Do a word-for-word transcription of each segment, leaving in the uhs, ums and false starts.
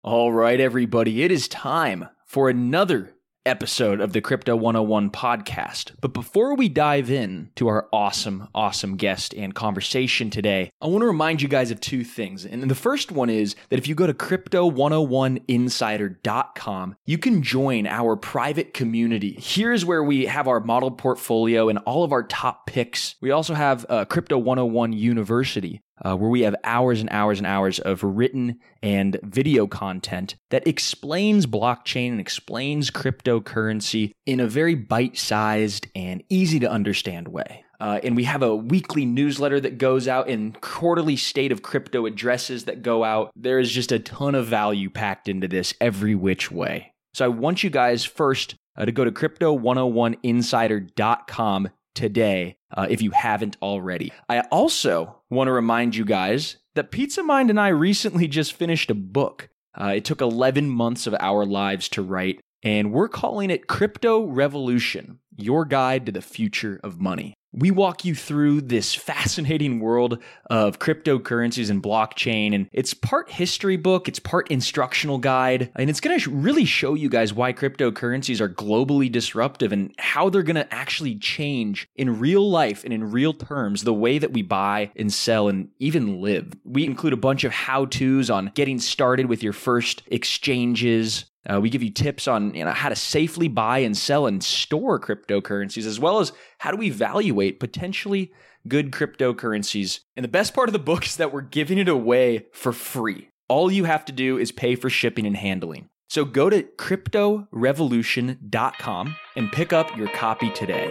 All right, everybody, it is time for another episode of the Crypto one oh one podcast. But before we dive in to our awesome, awesome guest and conversation today, I want to remind you guys of two things. And the first one is that if you go to crypto one oh one insider dot com, you can join our private community. Here's where we have our model portfolio and all of our top picks. We also have uh, Crypto one oh one University, Uh, where we have hours and hours and hours of written and video content that explains blockchain and explains cryptocurrency in a very bite-sized and easy-to-understand way. Uh, and we have a weekly newsletter that goes out and quarterly state of crypto addresses that go out. There is just a ton of value packed into this every which way. So I want you guys first uh, to go to crypto one oh one insider dot com today, uh, if you haven't already. I also want to remind you guys that Pizza Mind and I recently just finished a book. Uh, it took eleven months of our lives to write, and we're calling it Crypto Revolution, Your Guide to the Future of Money. We walk you through this fascinating world of cryptocurrencies and blockchain, and it's part history book, it's part instructional guide, and it's going to really show you guys why cryptocurrencies are globally disruptive and how they're going to actually change in real life and in real terms the way that we buy and sell and even live. We include a bunch of how-tos on getting started with your first exchanges. Uh, we give you tips on you know how to safely buy and sell and store cryptocurrencies, as well as how to evaluate potentially good cryptocurrencies. And the best part of the book is that we're giving it away for free. All you have to do is pay for shipping and handling. So go to crypto revolution dot com and pick up your copy today.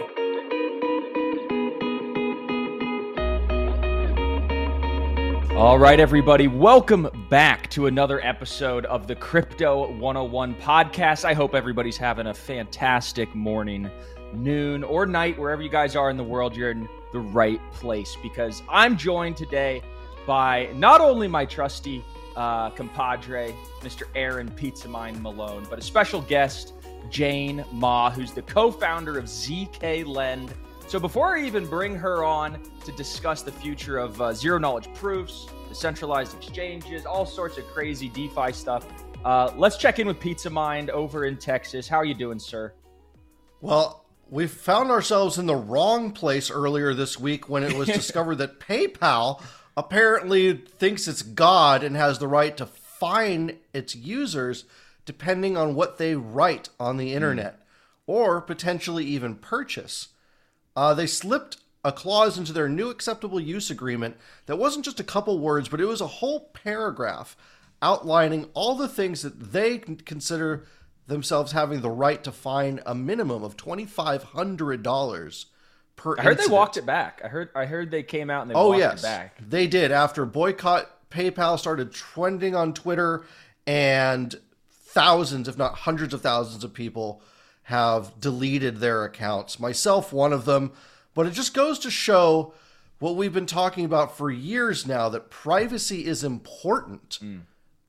All right, everybody, welcome back to another episode of the Crypto one oh one podcast. I hope everybody's having a fantastic morning, noon, or night, wherever you guys are in the world. You're in the right place, because I'm joined today by not only my trusty uh, compadre, Mister Aaron Pizza Mind Malone, but a special guest, Jane Ma, who's the co-founder of Z K Lend. So before I even bring her on to discuss the future of uh, zero-knowledge proofs, decentralized exchanges, all sorts of crazy DeFi stuff, uh, let's check in with Pizza Mind over in Texas. How are you doing, sir? Well, we found ourselves in the wrong place earlier this week when it was discovered that PayPal apparently thinks it's God and has the right to fine its users depending on what they write on the internet, mm. or potentially even purchase. Uh, they slipped a clause into their new acceptable use agreement that wasn't just a couple words, but it was a whole paragraph outlining all the things that they consider themselves having the right to fine a minimum of twenty-five hundred dollars per I heard incident. They walked it back. I heard I heard they came out and they oh, walked yes. it back. They did. After Boycott PayPal started trending on Twitter, and thousands, if not hundreds of thousands of people have deleted their accounts, myself one of them. But it just goes to show what we've been talking about for years now, that privacy is important. Mm.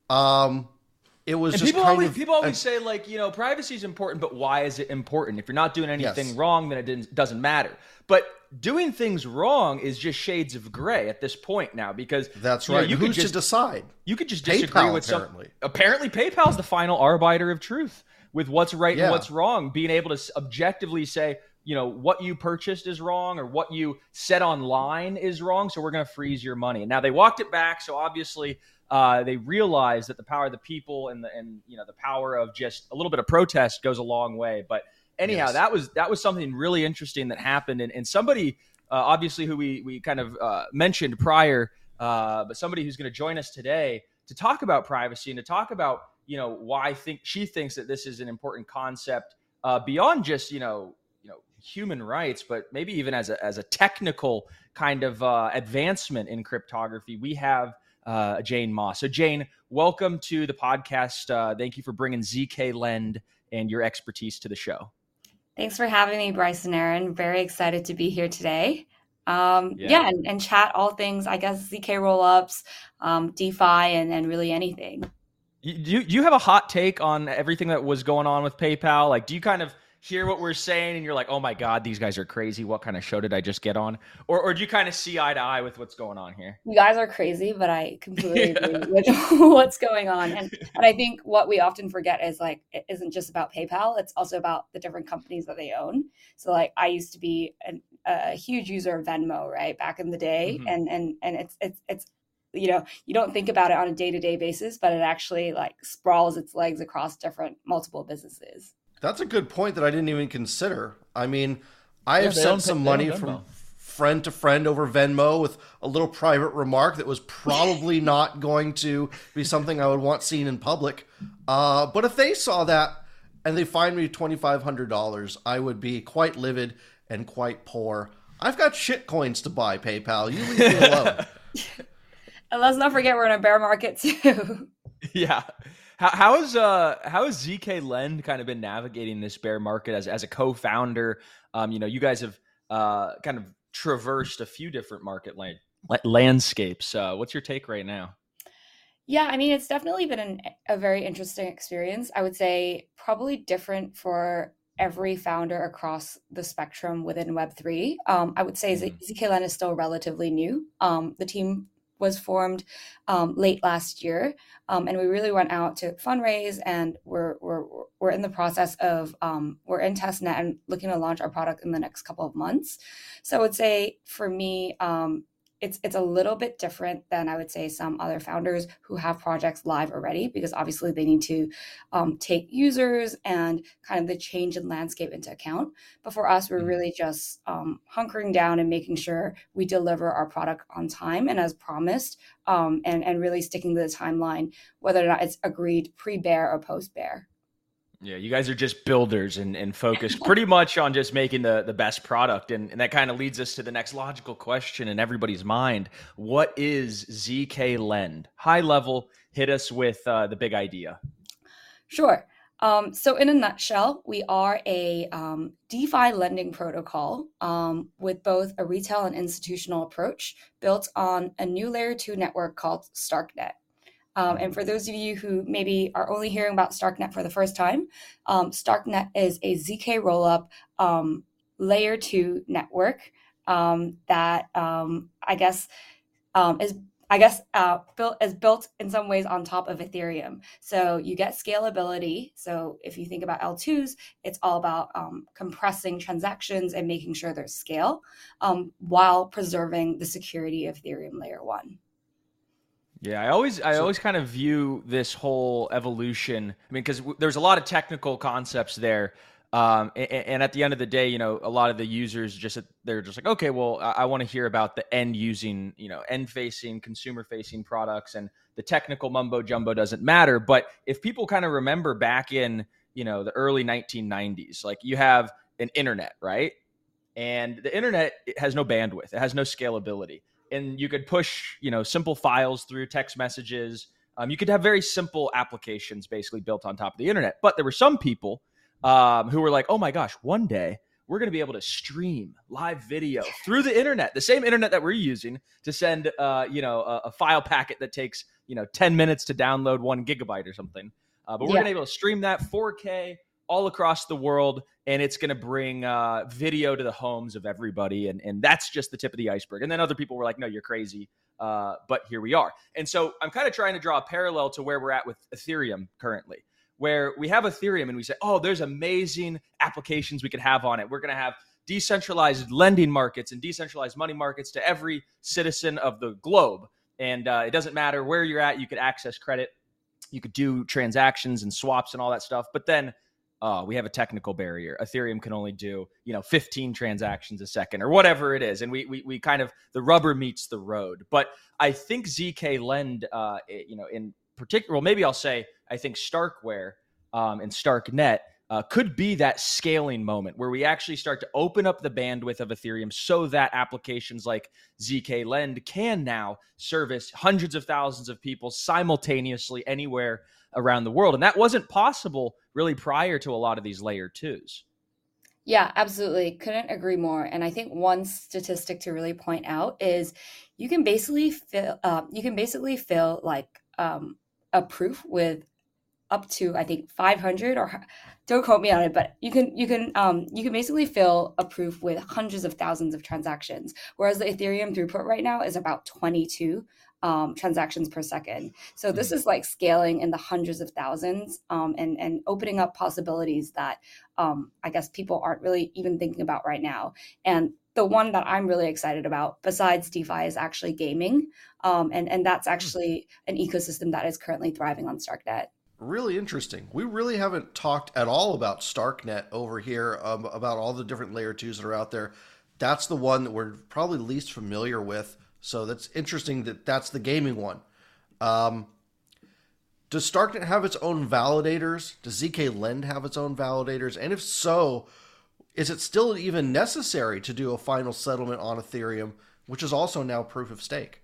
Um, it was and just people kind always, of... People always uh, say, like, you know, privacy is important, but why is it important? If you're not doing anything yes. wrong, then it didn't, doesn't matter. But doing things wrong is just shades of gray at this point now, because... That's you know, right. you Who's could just, to decide? You could just disagree PayPal, with some... apparently. Apparently, PayPal's the final arbiter of truth with what's right yeah. and what's wrong. Being able to objectively say, you know, what you purchased is wrong or what you said online is wrong, so we're going to freeze your money. And now they walked it back, so obviously uh, they realized that the power of the people and the and you know the power of just a little bit of protest goes a long way. But anyhow, yes. that was that was something really interesting that happened, and, and somebody uh, obviously who we we kind of uh, mentioned prior, uh, but somebody who's going to join us today to talk about privacy and to talk about you know why I think she thinks that this is an important concept uh, beyond just you know. human rights, but maybe even as a as a technical kind of uh, advancement in cryptography. We have uh, Jane Ma. So Jane, welcome to the podcast. Uh, thank you for bringing Z K Lend and your expertise to the show. Thanks for having me, Bryce and Aaron. Very excited to be here today. Um, yeah, yeah and, and chat all things, I guess, Z K rollups, um, DeFi, and, and really anything. You, do, you, do you have a hot take on everything that was going on with PayPal? Like, do you kind of hear what we're saying and you're like, oh my God, these guys are crazy. What kind of show did I just get on? Or, or do you kind of see eye to eye with what's going on here? You guys are crazy, but I completely agree with what's going on. And and I think what we often forget is like, it isn't just about PayPal. It's also about the different companies that they own. So like I used to be an, a huge user of Venmo, right, back in the day. Mm-hmm. And and and it's it's it's you know, you don't think about it on a day-to-day basis, but it actually like sprawls its legs across different multiple businesses. That's a good point that I didn't even consider. I mean, I yeah, have sent some money from friend to friend over Venmo with a little private remark that was probably not going to be something I would want seen in public. Uh, but if they saw that and they fined me twenty-five hundred dollars, I would be quite livid and quite poor. I've got shit coins to buy, PayPal. You leave me alone. And let's not forget we're in a bear market too. Yeah. How, how is uh how has Z K Lend kind of been navigating this bear market as as a co-founder? Um, you know, you guys have uh kind of traversed a few different market land, landscapes. Uh, what's your take right now? Yeah, I mean, it's definitely been an, a very interesting experience. I would say probably different for every founder across the spectrum within Web three. Um, I would say mm-hmm. Z K Lend is still relatively new. Um, the team was formed um, late last year, um, and we really went out to fundraise, and we're we're we're in the process of um, we're in testnet and looking to launch our product in the next couple of months. So I would say for me, um, it's it's a little bit different than I would say some other founders who have projects live already, because obviously they need to um, take users and kind of the change in landscape into account. But for us, we're really just um, hunkering down and making sure we deliver our product on time and as promised, um, and, and really sticking to the timeline, whether or not it's agreed pre-bear or post-bear. Yeah, you guys are just builders and, and focused pretty much on just making the, the best product. And, and that kind of leads us to the next logical question in everybody's mind. What is Z K Lend? High level, hit us with uh, the big idea. Sure. Um, so in a nutshell, we are a um, DeFi lending protocol um, with both a retail and institutional approach built on a new layer two network called StarkNet. Um, and for those of you who maybe are only hearing about StarkNet for the first time, um, StarkNet is a Z K rollup um, layer two network um, that um, I guess um, is I guess uh, built is built in some ways on top of Ethereum. So you get scalability. So if you think about L twos, it's all about um, compressing transactions and making sure there's scale um, while preserving the security of Ethereum layer one. Yeah, I always I so, always kind of view this whole evolution. I mean, because w- there's a lot of technical concepts there, um, and, and at the end of the day, you know, a lot of the users just they're just like, okay, well, I, I want to hear about the end using, you know, end facing, consumer facing products, and the technical mumbo jumbo doesn't matter. But if people kind of remember back in, you know, the early nineteen nineties, like you have an internet, right? And the internet it has no bandwidth, it has no scalability. And you could push, you know, simple files through text messages. Um, you could have very simple applications basically built on top of the internet. But there were some people um, who were like, oh my gosh, one day we're going to be able to stream live video through the internet, the same internet that we're using to send, uh, you know, a, a file packet that takes, you know, ten minutes to download one gigabyte or something. Uh, but we're yeah. going to be able to stream that four K all across the world, and it's going to bring uh, video to the homes of everybody, and, and that's just the tip of the iceberg. And then other people were like, no, you're crazy, uh, but here we are. And so I'm kind of trying to draw a parallel to where we're at with Ethereum currently, where we have Ethereum and we say, oh, there's amazing applications we could have on it. We're going to have decentralized lending markets and decentralized money markets to every citizen of the globe. And uh, it doesn't matter where you're at, you could access credit, you could do transactions and swaps and all that stuff. But then Uh, we have a technical barrier. Ethereum can only do, you know, fifteen transactions a second or whatever it is. And we we we kind of, the rubber meets the road. But I think Z K Lend, uh, you know, in particular, well, maybe I'll say, I think Starkware um, and StarkNet uh, could be that scaling moment where we actually start to open up the bandwidth of Ethereum so that applications like Z K Lend can now service hundreds of thousands of people simultaneously anywhere around the world. And that wasn't possible really prior to a lot of these layer twos. Yeah, absolutely. Couldn't agree more. And I think one statistic to really point out is you can basically fill, uh, you can basically fill like um, a proof with up to, I think, five hundred, or don't quote me on it, but you can you can um, you can basically fill a proof with hundreds of thousands of transactions, whereas the Ethereum throughput right now is about twenty-two um, transactions per second. So this is like scaling in the hundreds of thousands, um, and and opening up possibilities that um, I guess people aren't really even thinking about right now. And the one that I'm really excited about, besides DeFi, is actually gaming, um, and and that's actually an ecosystem that is currently thriving on StarkNet. Really interesting. We really haven't talked at all about StarkNet over here, um, about all the different layer twos that are out there. That's the one that we're probably least familiar with. So that's interesting that that's the gaming one. Um, does StarkNet have its own validators? Does Z K Lend have its own validators? And if so, is it still even necessary to do a final settlement on Ethereum, which is also now proof of stake?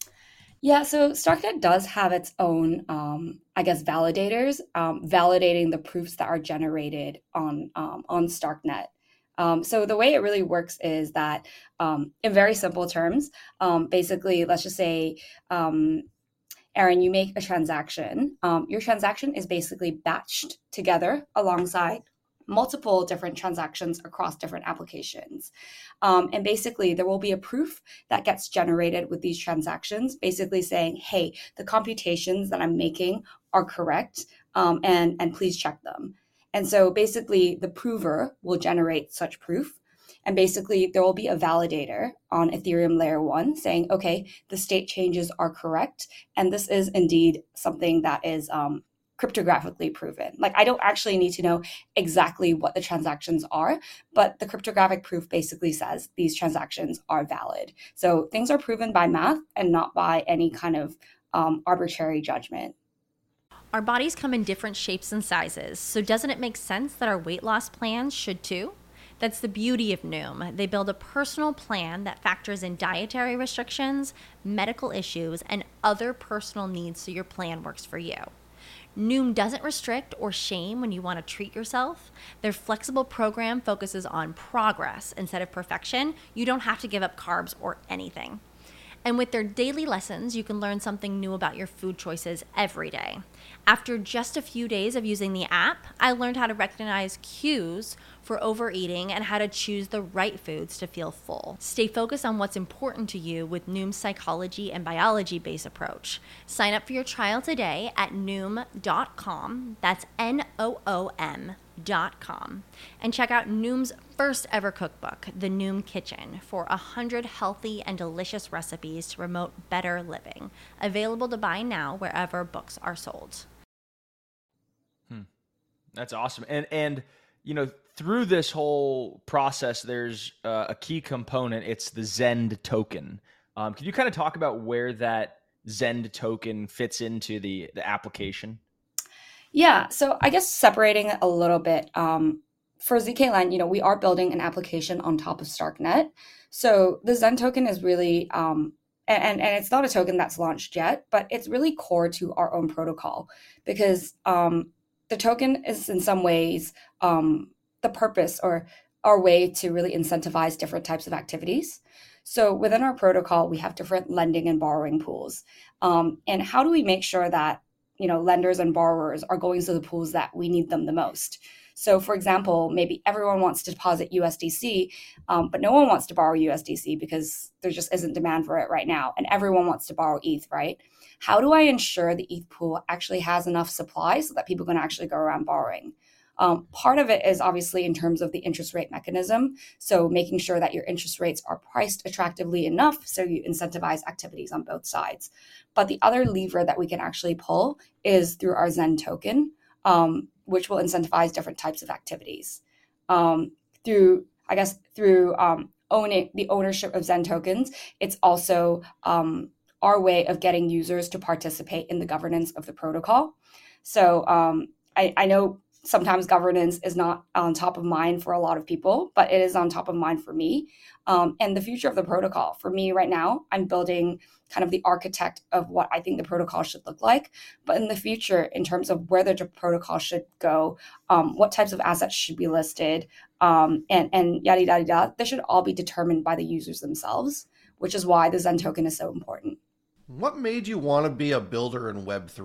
Yeah, so StarkNet does have its own, um, I guess, validators, um, validating the proofs that are generated on um, on StarkNet. Um, so the way it really works is that, um, in very simple terms, um, basically, let's just say, um, Aaron, you make a transaction. Um, your transaction is basically batched together alongside multiple different transactions across different applications. Um, and basically, there will be a proof that gets generated with these transactions, basically saying, hey, the computations that I'm making are correct, um, and, and please check them. And so basically, the prover will generate such proof. And basically, there will be a validator on Ethereum layer one saying, okay, the state changes are correct. And this is indeed something that is um, cryptographically proven. Like, I don't actually need to know exactly what the transactions are, but the cryptographic proof basically says these transactions are valid. So things are proven by math and not by any kind of um, arbitrary judgment. Our bodies come in different shapes and sizes, so doesn't it make sense that our weight loss plans should too? That's the beauty of Noom. They build a personal plan that factors in dietary restrictions, medical issues, and other personal needs so your plan works for you. Noom doesn't restrict or shame when you want to treat yourself. Their flexible program focuses on progress instead of perfection. You don't have to give up carbs or anything. And with their daily lessons, you can learn something new about your food choices every day. After just a few days of using the app, I learned how to recognize cues for overeating and how to choose the right foods to feel full. Stay focused on what's important to you with Noom's psychology and biology-based approach. Sign up for your trial today at noom dot com. That's N O O M dot com. And check out Noom's first ever cookbook, The Noom Kitchen, for one hundred healthy and delicious recipes to promote better living. Available to buy now wherever books are sold. Hmm. That's awesome. And, and you know, through this whole process, there's uh, a key component. It's the Zend token. Um, can you kind of talk about where that Zend token fits into the, the application? Yeah, so I guess separating it a little bit, um, for Z K Lend, you know, we are building an application on top of StarkNet. So the Zend token is really, um, and, and it's not a token that's launched yet, but it's really core to our own protocol because um, the token is in some ways um, the purpose or our way to really incentivize different types of activities. So within our protocol, we have different lending and borrowing pools. Um, and how do we make sure that, you know, lenders and borrowers are going to the pools that we need them the most? So for example, maybe everyone wants to deposit U S D C, um, but no one wants to borrow U S D C because there just isn't demand for it right now. And everyone wants to borrow E T H, right? How do I ensure the E T H pool actually has enough supply so that people can actually go around borrowing? Um, part of it is obviously in terms of the interest rate mechanism. So making sure that your interest rates are priced attractively enough so you incentivize activities on both sides. But the other lever that we can actually pull is through our Zend token, um, which will incentivize different types of activities. Um, through, I guess, through um, owning the ownership of Zend tokens, it's also um, our way of getting users to participate in the governance of the protocol. So um, I, I know sometimes governance is not on top of mind for a lot of people, but it is on top of mind for me. Um, and the future of the protocol, for me right now, I'm building kind of the architect of what I think the protocol should look like. But in the future, in terms of where the protocol should go, um, what types of assets should be listed, um, and, and yada, yada, yada, this should all be determined by the users themselves, which is why the Zend token is so important. What made you want to be a builder in Web three?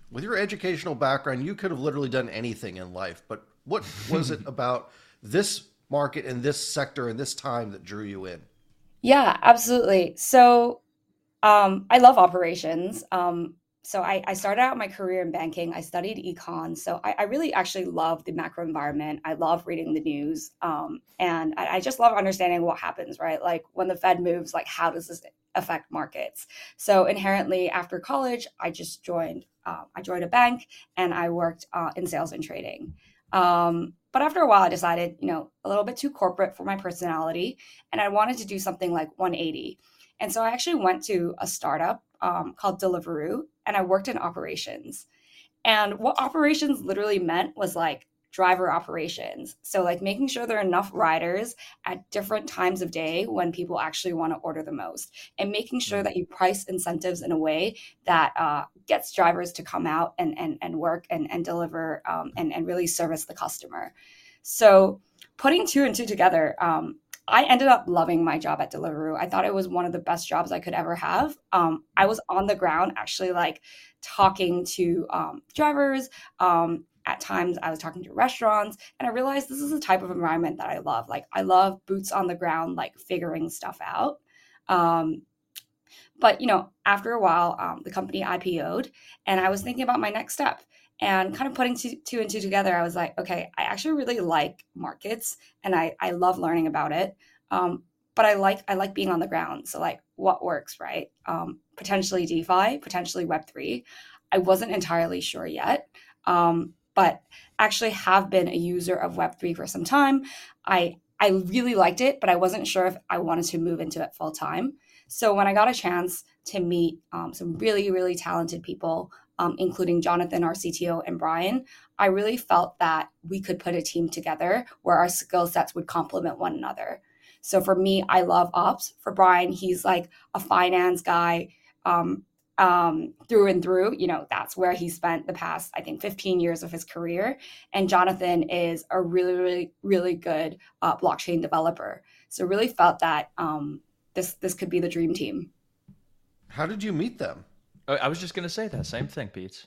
With your educational background, you could have literally done anything in life, but what was it about this market and this sector and this time that drew you in? Yeah, absolutely. So um, I love operations. Um, so I, I started out my career in banking. I studied econ. So I, I really actually love the macro environment. I love reading the news. Um, and I, I just love understanding what happens, right? Like when the Fed moves, like how does this affect markets? So inherently after college, I just joined, uh, I joined a bank and I worked uh, in sales and trading. Um, but after a while, I decided, you know, a little bit too corporate for my personality, and I wanted to do something like one eighty. And so I actually went to a startup um, called Deliveroo, and I worked in operations. And what operations literally meant was like driver operations. So like making sure there are enough riders at different times of day when people actually want to order the most, and making sure that you price incentives in a way that uh, gets drivers to come out and and, and work and, and deliver um, and, and really service the customer. So putting two and two together, um, I ended up loving my job at Deliveroo. I thought it was one of the best jobs I could ever have. Um, I was on the ground actually like talking to um, drivers. Um, at times I was talking to restaurants, and I realized this is the type of environment that I love. Like I love boots on the ground, like figuring stuff out. Um, but, you know, after a while, um, the company I P O'd, and I was thinking about my next step. And kind of putting two, two and two together, I was like, okay, I actually really like markets, and I, I love learning about it. Um, but I like I like being on the ground. So like what works, right? Um, potentially DeFi, potentially Web three. I wasn't entirely sure yet, um, but actually have been a user of Web three for some time. I I really liked it, but I wasn't sure if I wanted to move into it full time. So when I got a chance to meet um, some really, really talented people, Um, including Jonathan, our C T O, and Brian, I really felt that we could put a team together where our skill sets would complement one another. So for me, I love ops. For Brian, he's like a finance guy um, um, through and through. You know, that's where he spent the past, I think, fifteen years of his career. And Jonathan is a really, really, really good uh, blockchain developer. So really felt that um, this this could be the dream team. How did you meet them? I was just going to say that same thing, Pete.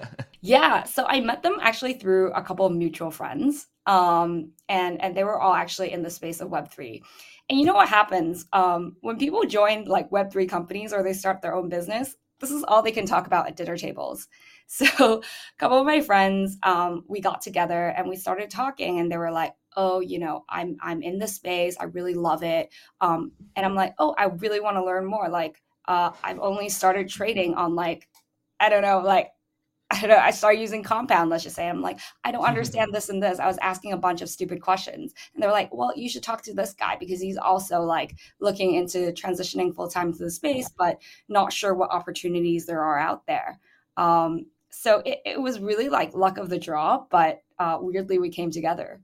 Yeah, so I met them actually through a couple of mutual friends, um, and and they were all actually in the space of Web three. And you know what happens um, when people join like Web three companies or they start their own business? This is all they can talk about at dinner tables. So a couple of my friends, um, we got together and we started talking, and they were like, "Oh, you know, I'm I'm in this space. I really love it." Um, and I'm like, "Oh, I really want to learn more." Like. Uh, I've only started trading on like, I don't know, like, I don't know, I started using Compound, let's just say. I'm like, I don't understand this and this. I was asking a bunch of stupid questions. And they're like, well, you should talk to this guy because he's also like looking into transitioning full-time to the space, but not sure what opportunities there are out there. Um, so it, it was really like luck of the draw, but uh, weirdly we came together.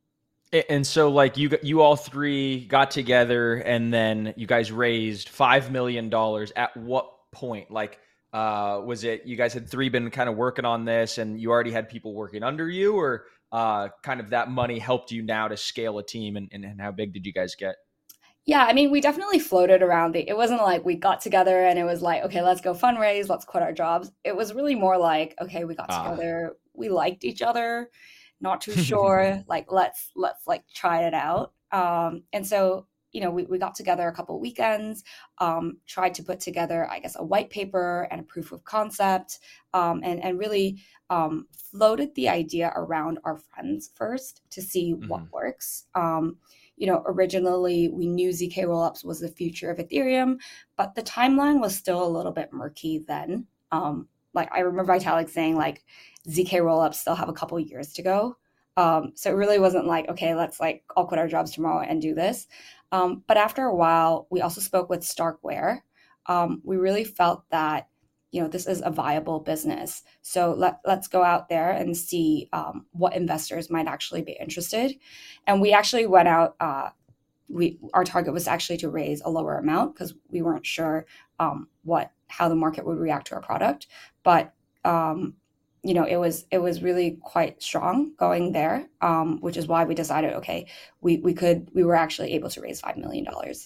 And so like you you all three got together and then you guys raised five million dollars. At what point? Like, uh, was it you guys had three been kind of working on this and you already had people working under you, or uh, kind of that money helped you now to scale a team, and, and, and how big did you guys get? Yeah, I mean, we definitely floated around the, it wasn't like we got together and it was like, okay, let's go fundraise, let's quit our jobs. It was really more like, okay, we got Ah. together, we liked each other. Not too sure, like, let's, let's like try it out. Um, and so, you know, we, we got together a couple weekends, um, tried to put together, I guess, a white paper and a proof of concept, um, and, and really um, floated the idea around our friends first to see Mhm. what works. Um, you know, originally we knew Z K Rollups was the future of Ethereum, but the timeline was still a little bit murky then. Um, like I remember Vitalik saying like, Z K Rollups still have a couple years to go. Um, so it really wasn't like, okay, let's like all quit our jobs tomorrow and do this. Um, but after a while, we also spoke with Starkware. Um, we really felt that, you know, this is a viable business. So let, let's go out there and see um, what investors might actually be interested. And we actually went out, uh, we our target was actually to raise a lower amount because we weren't sure um, what how the market would react to our product. But um, you know, it was it was really quite strong going there, um, which is why we decided, okay, we we could we were actually able to raise five million dollars.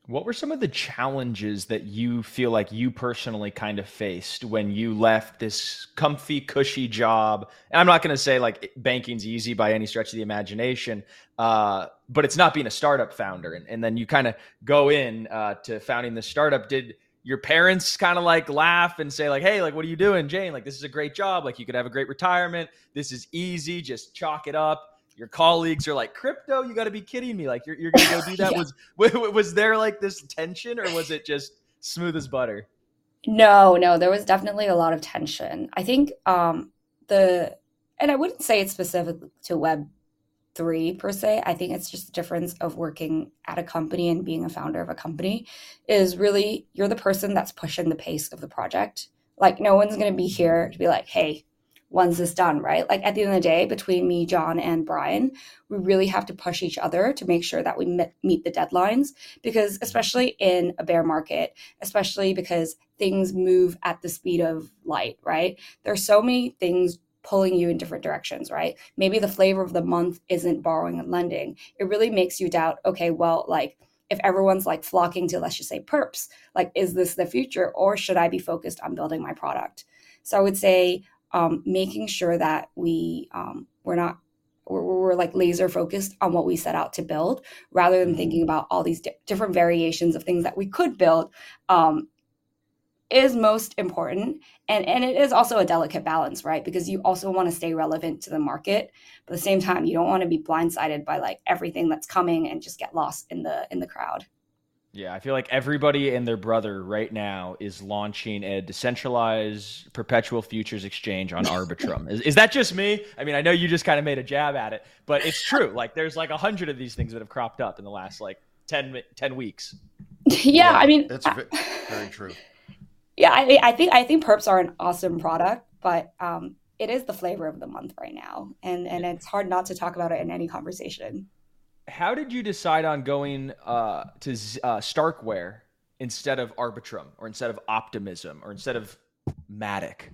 What were some of the challenges that you feel like you personally kind of faced when you left this comfy, cushy job? And I'm not going to say like banking's easy by any stretch of the imagination, uh, but it's not being a startup founder. And, and then you kind of go in uh, to founding the startup. Did your parents kind of like laugh and say like, hey, like, what are you doing, Jane? Like, this is a great job. Like, you could have a great retirement. This is easy. Just chalk it up. Your colleagues are like, crypto, you got to be kidding me. Like, you're, you're going to go do that. yeah. Was, was there like this tension, or was it just smooth as butter? No, no, there was definitely a lot of tension. I think um, the, and I wouldn't say it's specific to Web three per se. I think it's just the difference of working at a company and being a founder of a company is really, you're the person that's pushing the pace of the project. Like, no one's going to be here to be like, hey, when's this done, right? Like, at the end of the day, between me, John, and Brian, we really have to push each other to make sure that we met, meet the deadlines, because especially in a bear market, especially because things move at the speed of light, right? There's so many things pulling you in different directions, right? Maybe the flavor of the month isn't borrowing and lending. It really makes you doubt, okay, well, like, if everyone's like flocking to, let's just say, perps, like, is this the future, or should I be focused on building my product? So I would say, Um, making sure that we um, we're not we're, we're like laser focused on what we set out to build, rather than thinking about all these di- different variations of things that we could build, um, is most important. And and it is also a delicate balance, right? Because you also want to stay relevant to the market, but at the same time, you don't want to be blindsided by like everything that's coming and just get lost in the in the crowd. Yeah, I feel like everybody and their brother right now is launching a decentralized perpetual futures exchange on Arbitrum. is, is that just me? I mean, I know you just kind of made a jab at it, but it's true. Like, there's like a hundred of these things that have cropped up in the last like ten, ten weeks. Yeah, yeah, I mean, it's very true. Yeah, I, I think I think perps are an awesome product, but um, it is the flavor of the month right now, and and it's hard not to talk about it in any conversation. How did you decide on going uh, to uh, Starkware instead of Arbitrum, or instead of Optimism, or instead of Matic?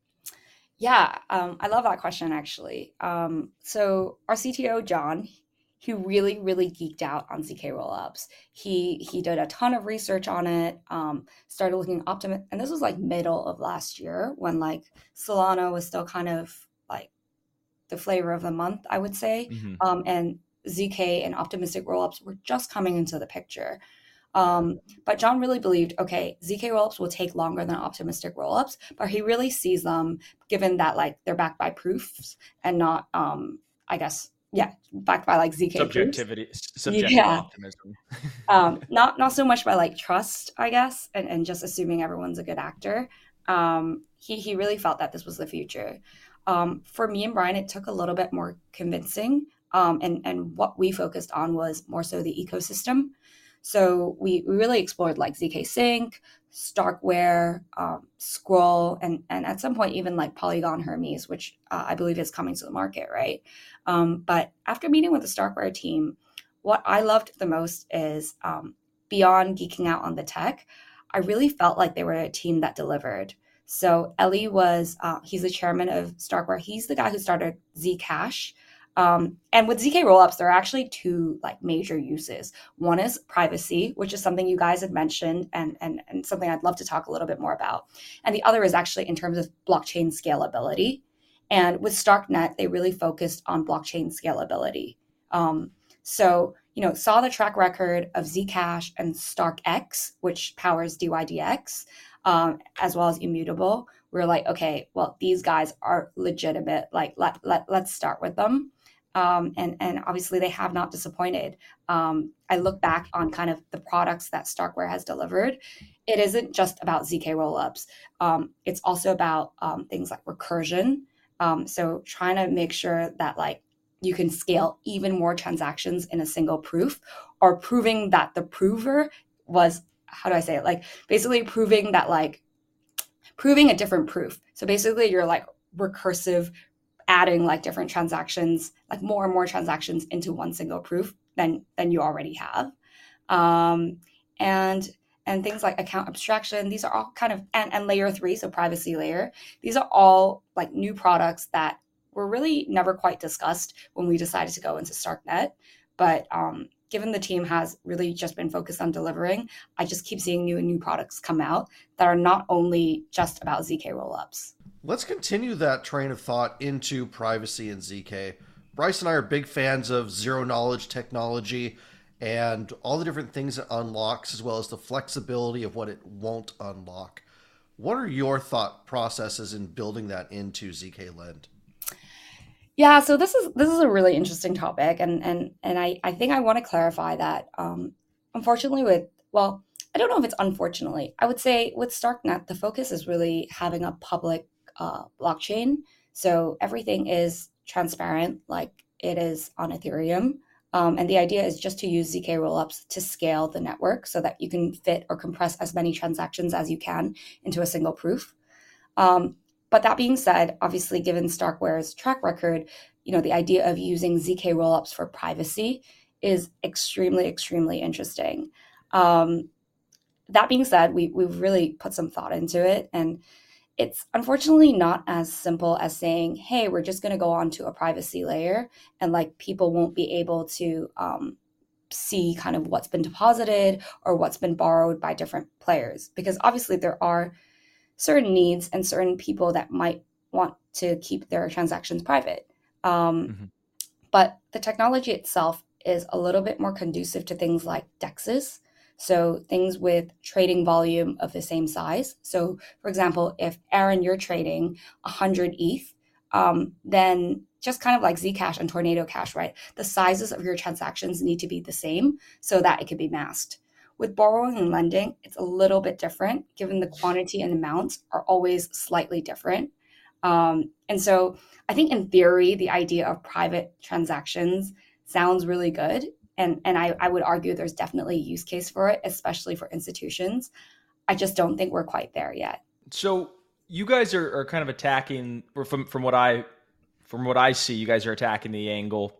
Yeah, um, I love that question, actually. Um, so our C T O, John, he really, really geeked out on Z K rollups. He he did a ton of research on it, um, started looking Optimism, and this was like middle of last year when like Solana was still kind of like the flavor of the month, I would say. Mm-hmm. Um, and Z K and optimistic rollups were just coming into the picture. Um, but John really believed, okay, Z K rollups will take longer than optimistic rollups, but he really sees them, given that like they're backed by proofs and not, um, I guess, yeah, backed by like Z K subjectivity, proofs. subjective yeah. optimism. um, not not so much by like trust, I guess, and, and just assuming everyone's a good actor. Um, he he really felt that this was the future. Um, for me and Brian, it took a little bit more convincing. Um, and, and what we focused on was more so the ecosystem. So we, we really explored like Z K Sync, Starkware, um, Scroll, and, and at some point even like Polygon Hermes, which uh, I believe is coming to the market, right? Um, but after meeting with the Starkware team, what I loved the most is um, beyond geeking out on the tech, I really felt like they were a team that delivered. So Ellie was, uh, he's the chairman of Starkware. He's the guy who started Zcash. Um, and with Z K rollups, there are actually two like major uses. One is privacy, which is something you guys had mentioned and, and, and something I'd love to talk a little bit more about. And the other is actually in terms of blockchain scalability. And with StarkNet, they really focused on blockchain scalability. Um, so, you know, saw the track record of Zcash and StarkX, which powers D Y D X, um, as well as Immutable. We're like, okay, well, these guys are legitimate. Like, let, let, let's start with them. Um, and, and obviously they have not disappointed. Um, I look back on kind of the products that Starkware has delivered. It isn't just about Z K rollups. Um, it's also about um, things like recursion. Um, so trying to make sure that like you can scale even more transactions in a single proof, or proving that the prover was, how do I say it? Like basically proving that like, proving a different proof. So basically you're like recursive, adding like different transactions, like more and more transactions into one single proof than than you already have. Um, and and things like account abstraction, these are all kind of, and, and layer three, so privacy layer. These are all like new products that were really never quite discussed when we decided to go into StarkNet. But um, given the team has really just been focused on delivering, I just keep seeing new and new products come out that are not only just about Z K rollups. Let's continue that train of thought into privacy and Z K. Bryce and I are big fans of zero knowledge technology and all the different things it unlocks, as well as the flexibility of what it won't unlock. What are your thought processes in building that into Z K Lend? Yeah, so this is this is a really interesting topic, and and and I, I think I want to clarify that um, unfortunately with, well, I don't know if it's unfortunately. I would say with StarkNet, the focus is really having a public uh, blockchain. So everything is transparent like it is on Ethereum. Um, and the idea is just to use Z K rollups to scale the network so that you can fit or compress as many transactions as you can into a single proof. Um, but that being said, obviously, given Starkware's track record, you know, the idea of using Z K rollups for privacy is extremely, extremely interesting. Um, that being said, we, we've really put some thought into it, and it's unfortunately not as simple as saying, hey, we're just going to go onto a privacy layer and like people won't be able to um, see kind of what's been deposited or what's been borrowed by different players. Because obviously there are certain needs and certain people that might want to keep their transactions private. Um, mm-hmm. But the technology itself is a little bit more conducive to things like DEXs. So things with trading volume of the same size. So for example, if Aaron, you're trading one hundred E T H, um, then just kind of like Zcash and Tornado Cash, right? The sizes of your transactions need to be the same so that it can be masked. With borrowing and lending, it's a little bit different given the quantity and amounts are always slightly different. Um, and so I think in theory, the idea of private transactions sounds really good. And, and I, I would argue there's definitely a use case for it, especially for institutions. I just don't think we're quite there yet. So you guys are, are kind of attacking, or from, from what I from what I see, you guys are attacking the angle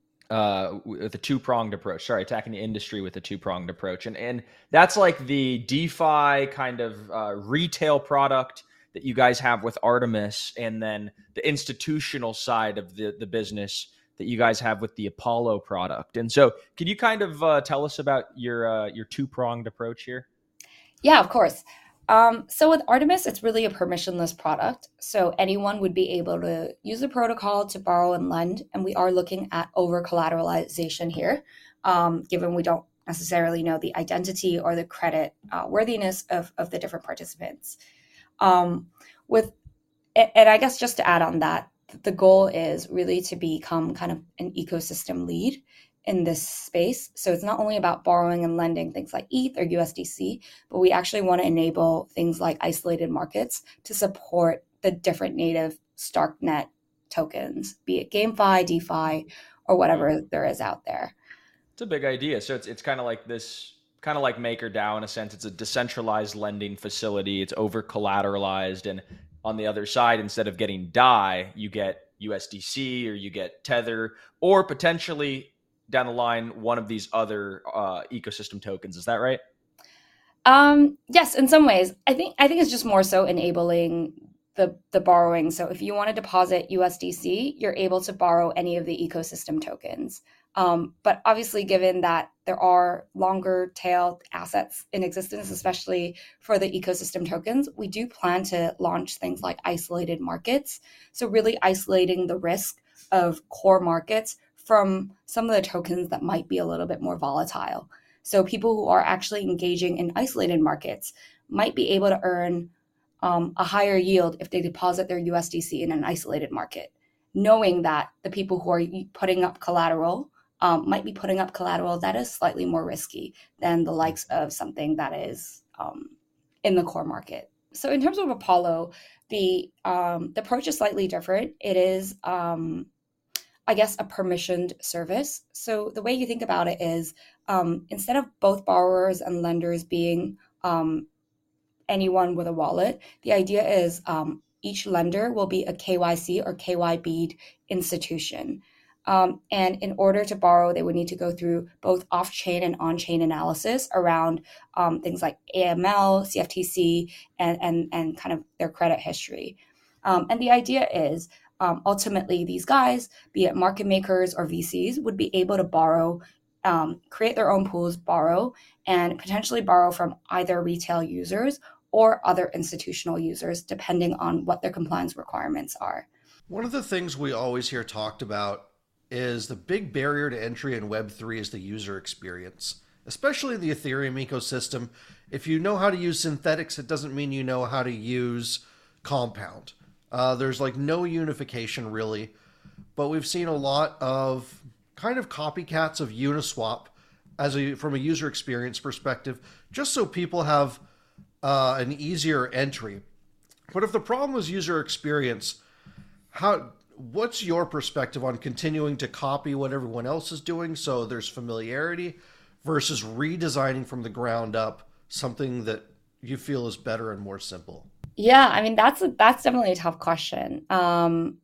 uh, with a two-pronged approach. Sorry, attacking the industry with a two-pronged approach. And, and that's like the DeFi kind of uh, retail product that you guys have with Artemis, and then the institutional side of the, the business that you guys have with the Apollo product. And so can you kind of uh, tell us about your uh, your two-pronged approach here? Yeah, of course. Um, so with Artemis, it's really a permissionless product. So anyone would be able to use the protocol to borrow and lend. And we are looking at over-collateralization here, um, given we don't necessarily know the identity or the credit uh, worthiness of, of the different participants. Um, with, and I guess just to add on that, the goal is really to become kind of an ecosystem lead in this space. So it's not only about borrowing and lending things like E T H or U S D C, but we actually want to enable things like isolated markets to support the different native StarkNet tokens, be it GameFi, DeFi, or whatever there is out there. It's a big idea. So it's it's kind of like this, kind of like MakerDAO in a sense. It's a decentralized lending facility. It's over collateralized, and on the other side, instead of getting D A I, you get U S D C or you get Tether, or potentially down the line, one of these other uh, ecosystem tokens. Is that right? Um, yes, in some ways. I think I think it's just more so enabling the the borrowing. So if you want to deposit U S D C, you're able to borrow any of the ecosystem tokens. Um, but obviously, given that there are longer tail assets in existence, especially for the ecosystem tokens, we do plan to launch things like isolated markets. So really isolating the risk of core markets from some of the tokens that might be a little bit more volatile. So people who are actually engaging in isolated markets might be able to earn um, a higher yield if they deposit their U S D C in an isolated market, knowing that the people who are putting up collateral Um, might be putting up collateral that is slightly more risky than the likes of something that is um, in the core market. So in terms of Apollo, the um, the approach is slightly different. It is, um, I guess, a permissioned service. So the way you think about it is um, instead of both borrowers and lenders being um, anyone with a wallet, the idea is um, each lender will be a K Y C or K Y B institution. Um, and in order to borrow, they would need to go through both off-chain and on-chain analysis around um, things like A M L, C F T C, and, and, and kind of their credit history. Um, and the idea is um, ultimately these guys, be it market makers or V Cs, would be able to borrow um, create their own pools, borrow, and potentially borrow from either retail users or other institutional users, depending on what their compliance requirements are. One of the things we always hear talked about is the big barrier to entry in Web three is the user experience, especially the Ethereum ecosystem. If you know how to use synthetics, it doesn't mean you know how to use Compound. Uh, there's like no unification really, but we've seen a lot of kind of copycats of Uniswap as a from a user experience perspective, just so people have uh, an easier entry. But if the problem was user experience, how what's your perspective on continuing to copy what everyone else is doing so there's familiarity versus redesigning from the ground up something that you feel is better and more simple? Yeah, I mean that's a, that's definitely a tough question. Um,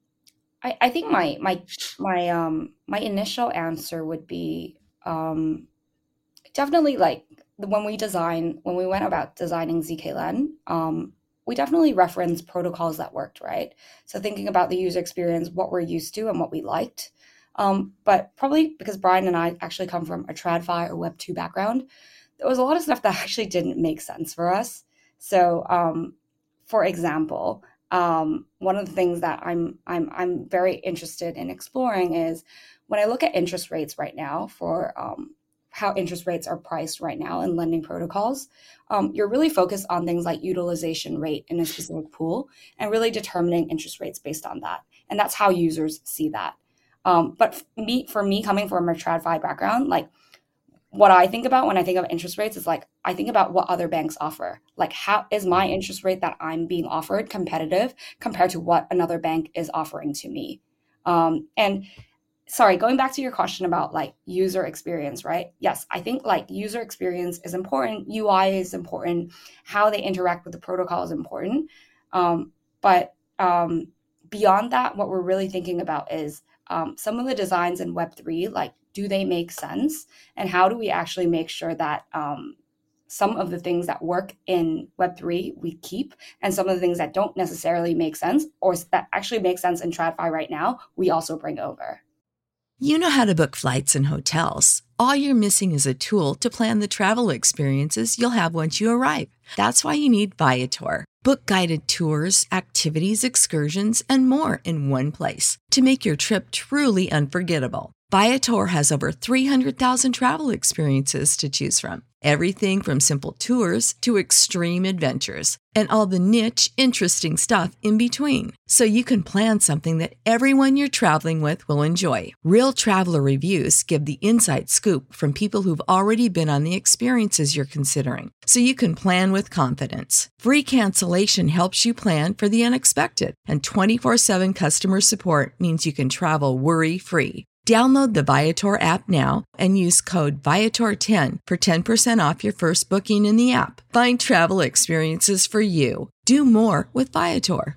I, I think my my my um my initial answer would be um, definitely like when we design when we went about designing Z K L E N, um, we definitely reference protocols that worked, right? So thinking about the user experience, what we're used to and what we liked. Um, but probably because Brian and I actually come from a TradFi or Web two background, there was a lot of stuff that actually didn't make sense for us. So, um, for example, um, one of the things that I'm I'm I'm very interested in exploring is when I look at interest rates right now for um, how interest rates are priced right now in lending protocols, um, you're really focused on things like utilization rate in a specific pool and really determining interest rates based on that. And that's how users see that. Um, but for me, for me, coming from a TradFi background, like what I think about when I think of interest rates is like, I think about what other banks offer. Like, how is my interest rate that I'm being offered competitive compared to what another bank is offering to me? Um, and sorry, going back to your question about like user experience, right? Yes, I think like user experience is important. U I is important. How they interact with the protocol is important. Um, but um, beyond that, what we're really thinking about is um, some of the designs in Web three, like, do they make sense? And how do we actually make sure that um, some of the things that work in Web three we keep, and some of the things that don't necessarily make sense or that actually make sense in TradFi right now, we also bring over. You know how to book flights and hotels. All you're missing is a tool to plan the travel experiences you'll have once you arrive. That's why you need Viator. Book guided tours, activities, excursions, and more in one place to make your trip truly unforgettable. Viator has over three hundred thousand travel experiences to choose from. Everything from simple tours to extreme adventures and all the niche, interesting stuff in between. So you can plan something that everyone you're traveling with will enjoy. Real traveler reviews give the inside scoop from people who've already been on the experiences you're considering. So you can plan with confidence. Free cancellation helps you plan for the unexpected. And twenty-four seven customer support means you can travel worry-free. Download the Viator app now and use code Viator ten for ten percent off your first booking in the app. Find travel experiences for you. Do more with Viator.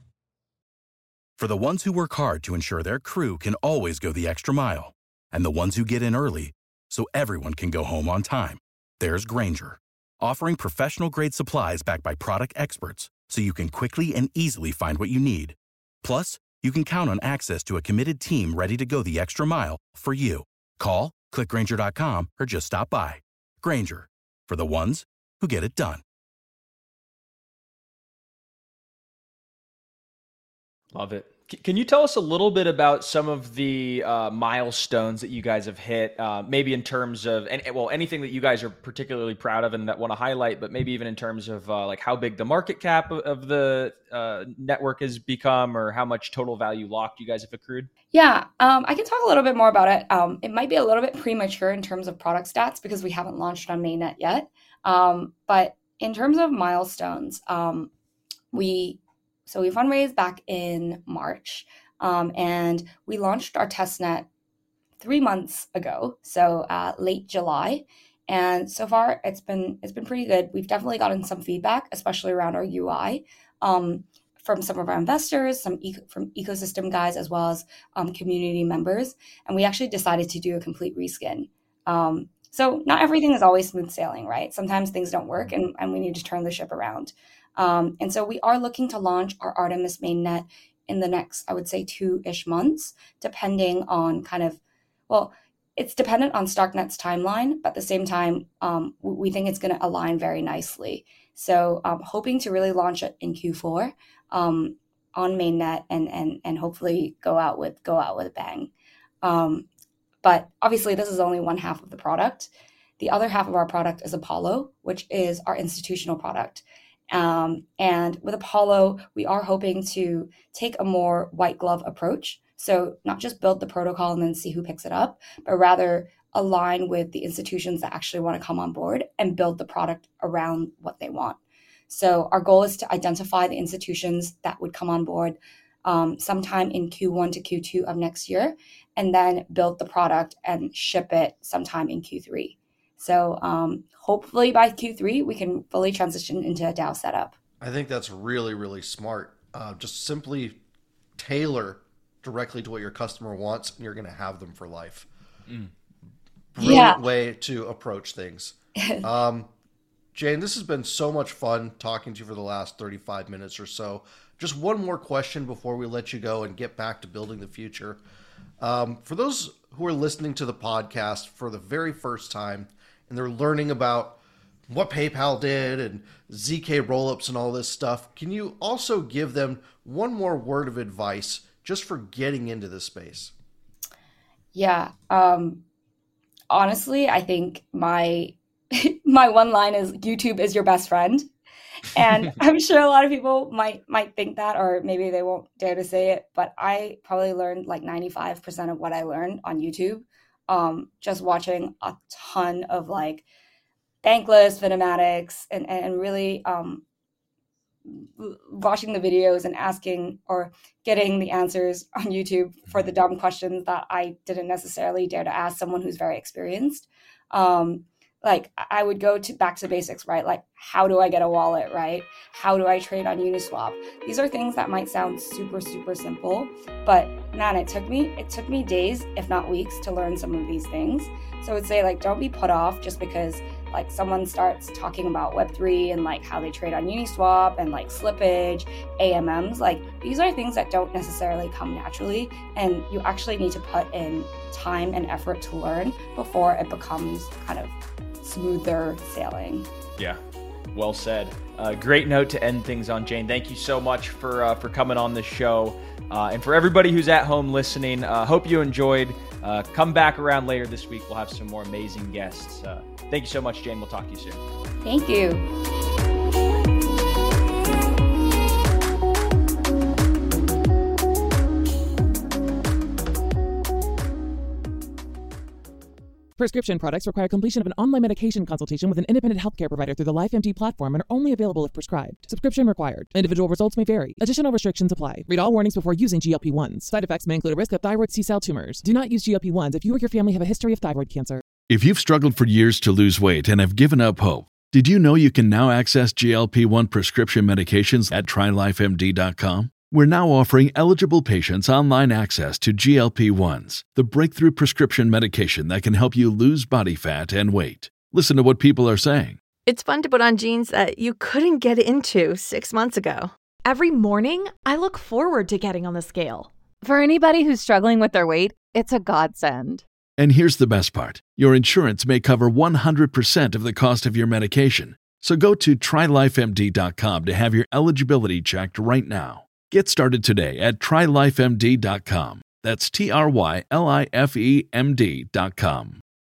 For the ones who work hard to ensure their crew can always go the extra mile, and the ones who get in early so everyone can go home on time, there's Grainger, offering professional-grade supplies backed by product experts so you can quickly and easily find what you need. Plus, you can count on access to a committed team ready to go the extra mile for you. Call, click Grainger dot com, or just stop by. Grainger, for the ones who get it done. Love it. C- Can you tell us a little bit about some of the uh, milestones that you guys have hit, uh, maybe in terms of, and well, anything that you guys are particularly proud of and that want to highlight, but maybe even in terms of uh, like how big the market cap of, of the uh, network has become, or how much total value locked you guys have accrued? Yeah, um, I can talk a little bit more about it. Um, it might be a little bit premature in terms of product stats because we haven't launched on mainnet yet. Um, but in terms of milestones, um, we so we fundraised back in March, um, and we launched our testnet three months ago, so uh, late July. And so far, it's been it's been pretty good. We've definitely gotten some feedback, especially around our U I. Um, from some of our investors, some e- from ecosystem guys, as well as um, community members. And we actually decided to do a complete reskin. Um, so not everything is always smooth sailing, right? Sometimes things don't work and, and we need to turn the ship around. Um, and so we are looking to launch our Artemis mainnet in the next, I would say, two-ish months, depending on kind of, well, it's dependent on StarkNet's timeline, but at the same time, um, we think it's going to align very nicely. So um, hoping to really launch it in Q four um, on mainnet and and and hopefully go out with go out with a bang. Um, but obviously, this is only one half of the product. The other half of our product is Apollo, which is our institutional product. Um, and with Apollo, we are hoping to take a more white glove approach. So not just build the protocol and then see who picks it up, but rather align with the institutions that actually want to come on board and build the product around what they want. So our goal is to identify the institutions that would come on board um, sometime in Q one to Q two of next year, and then build the product and ship it sometime in Q three. So um, hopefully by Q three, we can fully transition into a DAO setup. I think that's really, really smart. Uh, just simply tailor directly to what your customer wants, and you're going to have them for life. Mm. Brilliant yeah. way to approach things. um, Jane, this has been so much fun talking to you for the last thirty-five minutes or so. Just one more question before we let you go and get back to building the future. Um, for those who are listening to the podcast for the very first time, and they're learning about what PayPal did and Z K rollups and all this stuff, can you also give them one more word of advice just for getting into this space? Yeah. Um, honestly, I think my my one line is YouTube is your best friend. And I'm sure a lot of people might might think that, or maybe they won't dare to say it, but I probably learned like ninety-five percent of what I learned on YouTube, um, just watching a ton of like Bankless, Finematics, and, and really um, watching the videos and asking or getting the answers on YouTube for the dumb questions that I didn't necessarily dare to ask someone who's very experienced. Um, like I would go to back to basics, right? Like, how do I get a wallet, right? How do I trade on Uniswap? These are things that might sound super, super simple, but man, it took me, it took me days, if not weeks, to learn some of these things. So I would say, like, don't be put off just because like someone starts talking about Web three and like how they trade on Uniswap and like slippage, A M Ms. Like, these are things that don't necessarily come naturally, and you actually need to put in time and effort to learn before it becomes kind of smoother sailing. Yeah, well said. Uh, great note to end things on, Jane. Thank you so much for uh, for coming on the show. Uh, and for everybody who's at home listening, uh, hope you enjoyed. Uh, come back around later this week. We'll have some more amazing guests. Uh, thank you so much, Jane. We'll talk to you soon. Thank you. Prescription products require completion of an online medication consultation with an independent healthcare provider through the LifeMD platform and are only available if prescribed. Subscription required. Individual results may vary. Additional restrictions apply. Read all warnings before using G L P one s. Side effects may include a risk of thyroid C-cell tumors. Do not use G L P one s if you or your family have a history of thyroid cancer. If you've struggled for years to lose weight and have given up hope, did you know you can now access G L P one prescription medications at try life M D dot com? We're now offering eligible patients online access to G L P one s, the breakthrough prescription medication that can help you lose body fat and weight. Listen to what people are saying. It's fun to put on jeans that you couldn't get into six months ago. Every morning, I look forward to getting on the scale. For anybody who's struggling with their weight, it's a godsend. And here's the best part. Your insurance may cover one hundred percent of the cost of your medication. So go to try life M D dot com to have your eligibility checked right now. Get started today at try life M D dot com. That's T R Y L I F E M D dot com.